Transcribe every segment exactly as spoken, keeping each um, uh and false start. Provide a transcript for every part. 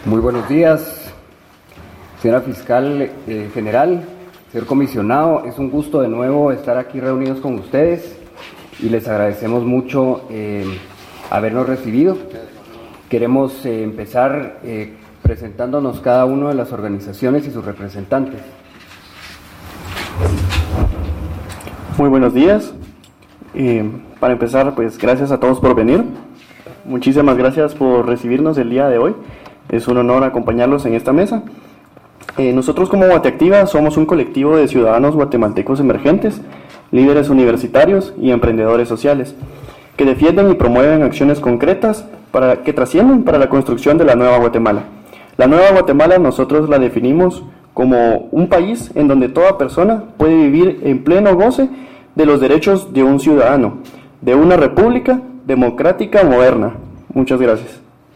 Muy buenos días, señora fiscal eh, general, señor comisionado. Es un gusto de nuevo estar aquí reunidos con ustedes y les agradecemos mucho eh, habernos recibido. Queremos eh, empezar eh, presentándonos cada una de las organizaciones y sus representantes. Muy buenos días. Eh, para empezar, pues gracias a todos por venir. Muchísimas gracias por recibirnos el día de hoy. Es un honor acompañarlos en esta mesa. Eh, nosotros como Guateactiva somos un colectivo de ciudadanos guatemaltecos emergentes, líderes universitarios y emprendedores sociales, que defienden y promueven acciones concretas para que trascienden para la construcción de la nueva Guatemala. La nueva Guatemala nosotros la definimos como un país en donde toda persona puede vivir en pleno goce de los derechos de un ciudadano, de una república democrática moderna. Muchas gracias.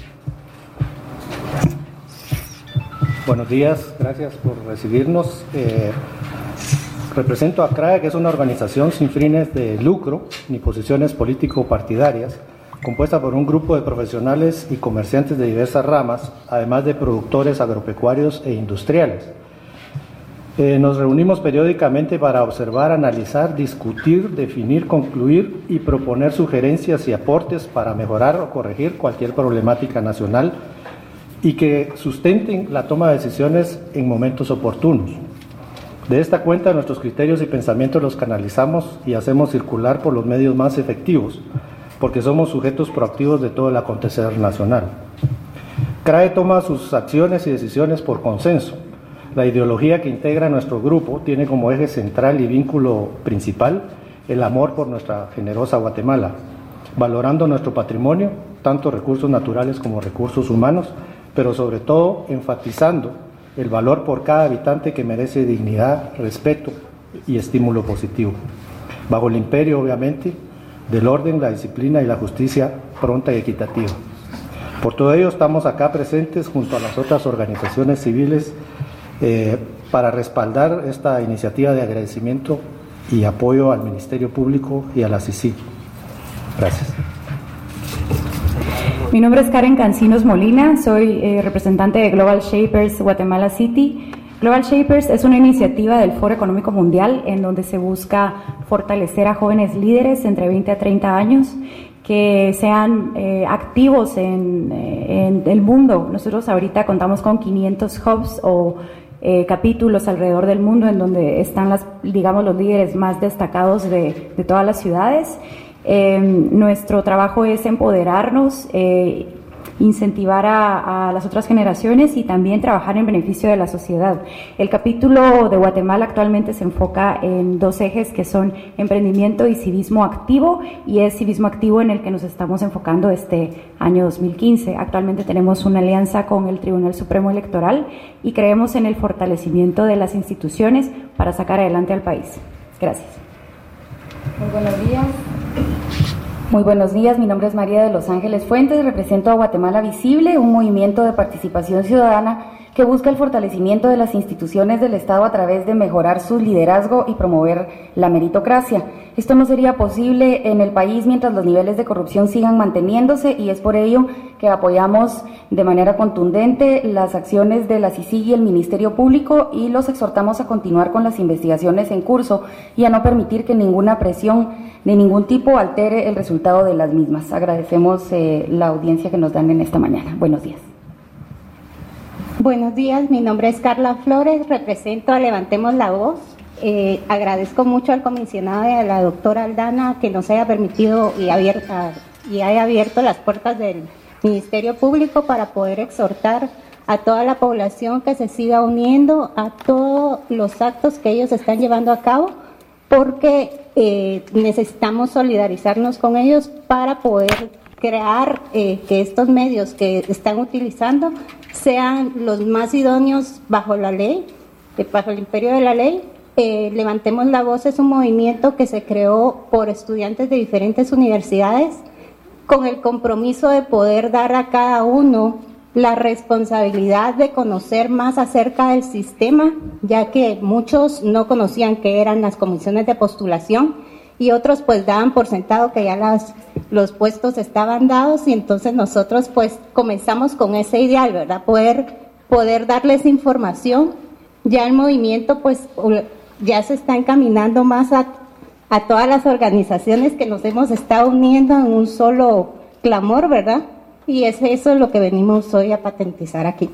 Buenos días, gracias por recibirnos. Eh, represento a C R A E, que es una organización sin fines de lucro ni posiciones político-partidarias, compuesta por un grupo de profesionales y comerciantes de diversas ramas, además de productores agropecuarios e industriales. Eh, nos reunimos periódicamente para observar, analizar, discutir, definir, concluir y proponer sugerencias y aportes para mejorar o corregir cualquier problemática nacional y que sustenten la toma de decisiones en momentos oportunos. De esta cuenta, nuestros criterios y pensamientos los canalizamos y hacemos circular por los medios más efectivos, porque somos sujetos proactivos de todo el acontecer nacional. C R A E toma sus acciones y decisiones por consenso. La ideología que integra nuestro grupo tiene como eje central y vínculo principal el amor por nuestra generosa Guatemala, valorando nuestro patrimonio, tanto recursos naturales como recursos humanos, pero sobre todo enfatizando el valor por cada habitante que merece dignidad, respeto y estímulo positivo, bajo el imperio, obviamente, del orden, la disciplina y la justicia pronta y equitativa. Por todo ello, estamos acá presentes junto a las otras organizaciones civiles eh, para respaldar esta iniciativa de agradecimiento y apoyo al Ministerio Público y a la C I C I. Gracias. Mi nombre es Karen Cancinos Molina, soy eh, representante de Global Shapers Guatemala City. Global Shapers es una iniciativa del Foro Económico Mundial en donde se busca fortalecer a jóvenes líderes entre veinte a treinta años que sean eh, activos en, eh, en el mundo. Nosotros ahorita contamos con quinientos hubs o eh, capítulos alrededor del mundo en donde están las, digamos, los líderes más destacados de, de todas las ciudades. Eh, nuestro trabajo es empoderarnos, eh, incentivar a, a las otras generaciones y también trabajar en beneficio de la sociedad. El capítulo de Guatemala actualmente se enfoca en dos ejes que son emprendimiento y civismo activo, y es civismo activo en el que nos estamos enfocando este año dos mil quince. Actualmente tenemos una alianza con el Tribunal Supremo Electoral y creemos en el fortalecimiento de las instituciones para sacar adelante al país. Gracias. Muy buenos días. Muy buenos días, mi nombre es María de Los Ángeles Fuentes, represento a Guatemala Visible, un movimiento de participación ciudadana que busca el fortalecimiento de las instituciones del Estado a través de mejorar su liderazgo y promover la meritocracia. Esto no sería posible en el país mientras los niveles de corrupción sigan manteniéndose, y es por ello que apoyamos de manera contundente las acciones de la C I C I y el Ministerio Público, y los exhortamos a continuar con las investigaciones en curso y a no permitir que ninguna presión de ningún tipo altere el resultado de las mismas. Agradecemos eh, la audiencia que nos dan en esta mañana. Buenos días. Buenos días, mi nombre es Carla Flores, represento a Levantemos la Voz. Eh, agradezco mucho al comisionado y a la doctora Aldana que nos haya permitido y, abierta, y haya abierto las puertas del Ministerio Público para poder exhortar a toda la población que se siga uniendo a todos los actos que ellos están llevando a cabo, porque eh, necesitamos solidarizarnos con ellos para poder crear eh, que estos medios que están utilizando sean los más idóneos bajo la ley, eh, bajo el imperio de la ley. Eh, Levantemos la Voz es un movimiento que se creó por estudiantes de diferentes universidades con el compromiso de poder dar a cada uno la responsabilidad de conocer más acerca del sistema, ya que muchos no conocían qué eran las comisiones de postulación y otros pues daban por sentado que ya las los puestos estaban dados y entonces nosotros pues comenzamos con ese ideal, ¿verdad? Poder, poder darles información. Ya el movimiento pues ya se está encaminando más a, a todas las organizaciones que nos hemos estado uniendo en un solo clamor, ¿verdad? Y es eso lo que venimos hoy a patentizar aquí.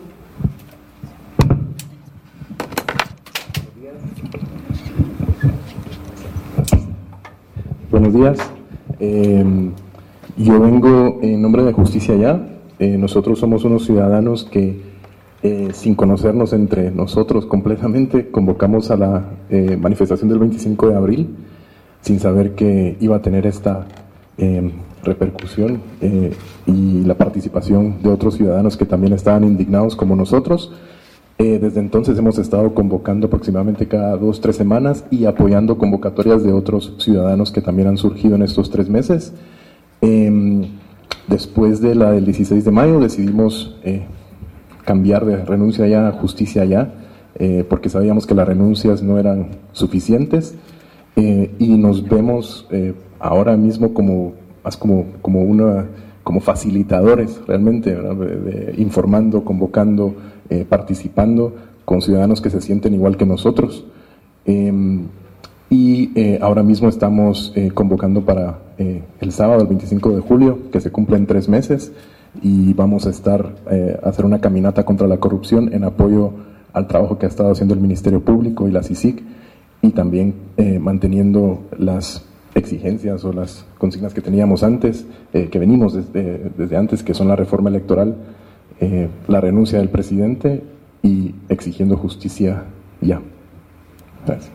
Buenos días. Eh, yo vengo en nombre de Justicia Ya. Eh, nosotros somos unos ciudadanos que, eh, sin conocernos entre nosotros completamente, convocamos a la eh, manifestación del veinticinco de abril, sin saber que iba a tener esta eh, repercusión eh, y la participación de otros ciudadanos que también estaban indignados como nosotros. Eh, desde entonces hemos estado convocando aproximadamente cada dos, tres semanas y apoyando convocatorias de otros ciudadanos que también han surgido en estos tres meses. Eh, después de la del dieciséis de mayo decidimos eh, cambiar de Renuncia Ya a Justicia Ya, eh, porque sabíamos que las renuncias no eran suficientes eh, y nos vemos eh, ahora mismo como, más como, como, una, como facilitadores realmente, ¿verdad? De, de, informando, convocando, Eh, participando con ciudadanos que se sienten igual que nosotros. Eh, y eh, ahora mismo estamos eh, convocando para eh, el sábado, el veinticinco de julio, que se cumple en tres meses, y vamos a estar eh, a hacer una caminata contra la corrupción en apoyo al trabajo que ha estado haciendo el Ministerio Público y la C I C I C, y también eh, manteniendo las exigencias o las consignas que teníamos antes, eh, que venimos desde, desde antes, que son la reforma electoral, Eh, la renuncia del presidente y exigiendo justicia ya. Gracias.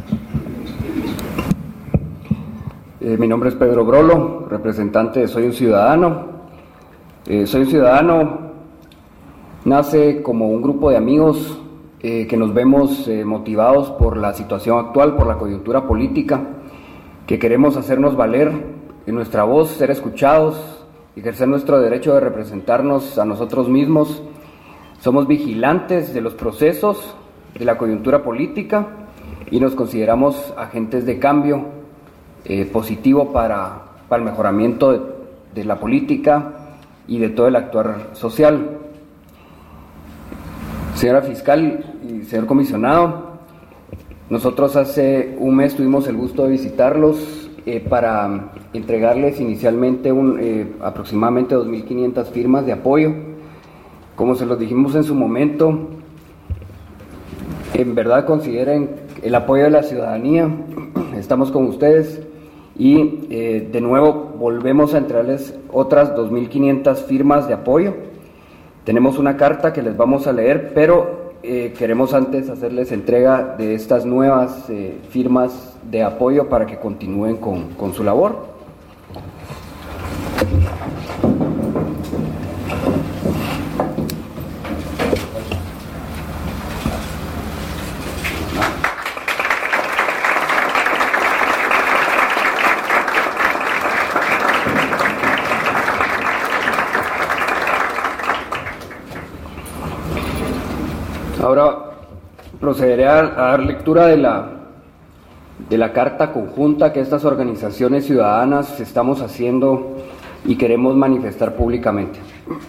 Eh, mi nombre es Pedro Grolo, representante de Soy un Ciudadano. Eh, Soy un Ciudadano nace como un grupo de amigos eh, que nos vemos eh, motivados por la situación actual, por la coyuntura política, que queremos hacernos valer en nuestra voz, ser escuchados, ejercer nuestro derecho de representarnos a nosotros mismos. Somos vigilantes de los procesos de la coyuntura política y nos consideramos agentes de cambio eh, positivo para, para el mejoramiento de, de la política y de todo el actuar social. Señora fiscal y señor comisionado, nosotros hace un mes tuvimos el gusto de visitarlos Eh, para entregarles inicialmente un, eh, aproximadamente dos mil quinientas firmas de apoyo. Como se los dijimos en su momento, en verdad consideren el apoyo de la ciudadanía, estamos con ustedes y eh, de nuevo volvemos a entregarles otras dos mil quinientas firmas de apoyo. Tenemos una carta que les vamos a leer, pero Eh, queremos antes hacerles entrega de estas nuevas eh, firmas de apoyo para que continúen con, con su labor. Ahora procederé a, a dar lectura de la, de la carta conjunta que estas organizaciones ciudadanas estamos haciendo y queremos manifestar públicamente.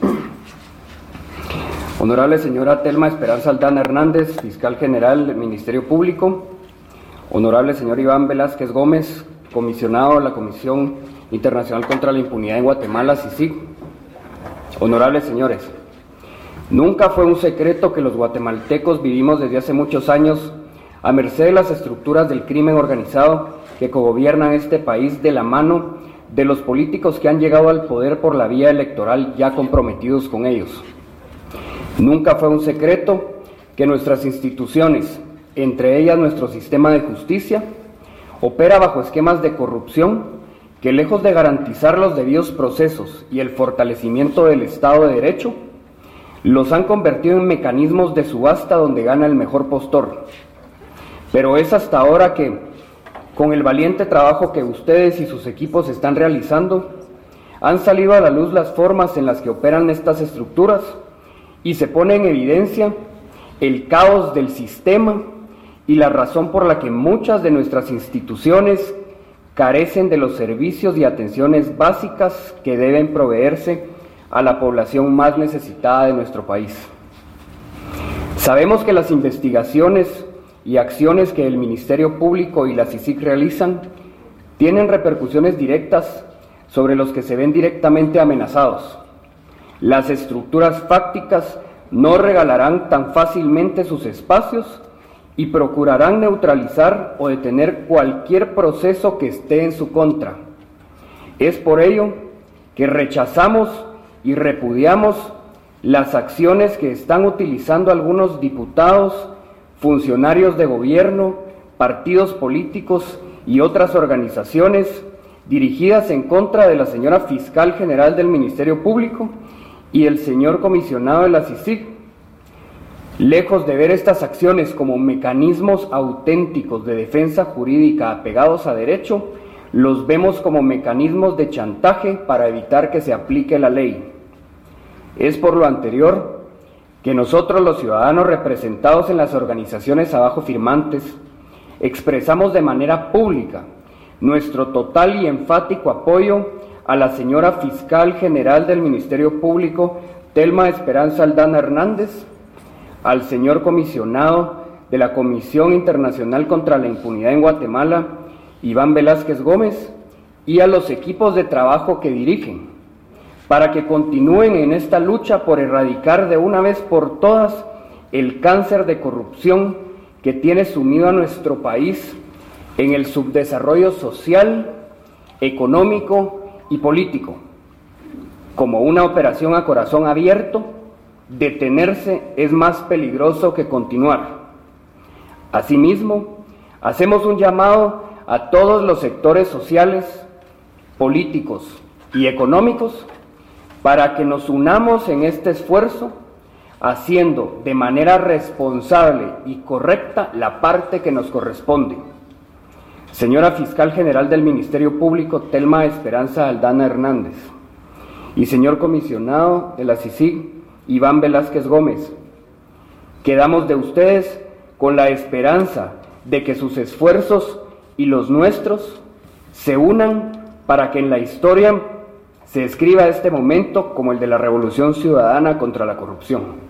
Honorable señora Telma Esperanza Aldana Hernández, fiscal general del Ministerio Público. Honorable señor Iván Velázquez Gómez, comisionado de la Comisión Internacional contra la Impunidad en Guatemala, C I C I C. Honorables señores, nunca fue un secreto que los guatemaltecos vivimos desde hace muchos años a merced de las estructuras del crimen organizado que cogobiernan este país de la mano de los políticos que han llegado al poder por la vía electoral ya comprometidos con ellos. Nunca fue un secreto que nuestras instituciones, entre ellas nuestro sistema de justicia, opera bajo esquemas de corrupción que, lejos de garantizar los debidos procesos y el fortalecimiento del Estado de Derecho, los han convertido en mecanismos de subasta donde gana el mejor postor. Pero es hasta ahora que, con el valiente trabajo que ustedes y sus equipos están realizando, han salido a la luz las formas en las que operan estas estructuras y se pone en evidencia el caos del sistema y la razón por la que muchas de nuestras instituciones carecen de los servicios y atenciones básicas que deben proveerse a la población más necesitada de nuestro país. Sabemos que las investigaciones y acciones que el Ministerio Público y la C I C I C realizan tienen repercusiones directas sobre los que se ven directamente amenazados. Las estructuras fácticas no regalarán tan fácilmente sus espacios y procurarán neutralizar o detener cualquier proceso que esté en su contra. Es por ello que rechazamos y repudiamos las acciones que están utilizando algunos diputados, funcionarios de gobierno, partidos políticos y otras organizaciones dirigidas en contra de la señora Fiscal General del Ministerio Público y el señor comisionado de la C I C I C. Lejos de ver estas acciones como mecanismos auténticos de defensa jurídica apegados a derecho, los vemos como mecanismos de chantaje para evitar que se aplique la ley. Es por lo anterior que nosotros, los ciudadanos representados en las organizaciones abajo firmantes, expresamos de manera pública nuestro total y enfático apoyo a la señora Fiscal General del Ministerio Público, Telma Esperanza Aldana Hernández, al señor comisionado de la Comisión Internacional contra la Impunidad en Guatemala, Iván Velázquez Gómez, y a los equipos de trabajo que dirigen, para que continúen en esta lucha por erradicar de una vez por todas el cáncer de corrupción que tiene sumido a nuestro país en el subdesarrollo social, económico y político. Como una operación a corazón abierto, detenerse es más peligroso que continuar. Asimismo, hacemos un llamado a todos los sectores sociales, políticos y económicos para que nos unamos en este esfuerzo, haciendo de manera responsable y correcta la parte que nos corresponde. Señora Fiscal General del Ministerio Público, Telma Esperanza Aldana Hernández, y señor comisionado de la C I C I C, Iván Velázquez Gómez, quedamos de ustedes con la esperanza de que sus esfuerzos y los nuestros se unan para que en la historia se escriba este momento como el de la Revolución Ciudadana contra la corrupción.